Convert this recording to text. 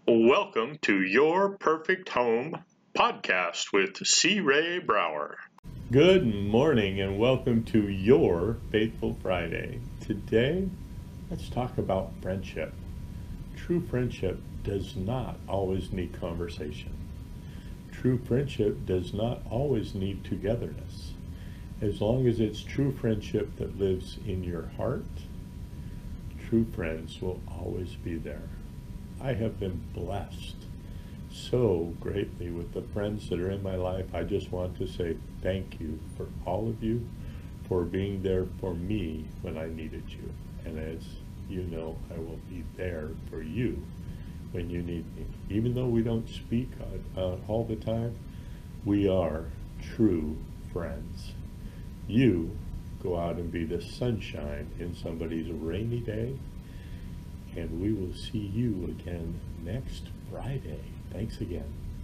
Welcome to Your Perfect Home podcast with C. Ray Brower. Good morning and welcome to Your Faithful Friday. Today, let's talk about friendship. True friendship does not always need conversation. True friendship does not always need togetherness. As long as it's true friendship that lives in your heart, true friends will always be there. I have been blessed so greatly with the friends that are in my life. I just want to say thank you for all of you for being there for me when I needed you. And as you know, I will be there for you when you need me. Even though we don't speak all the time, we are true friends. You go out and be the sunshine in somebody's rainy day, and we will see you again next Friday. Thanks again.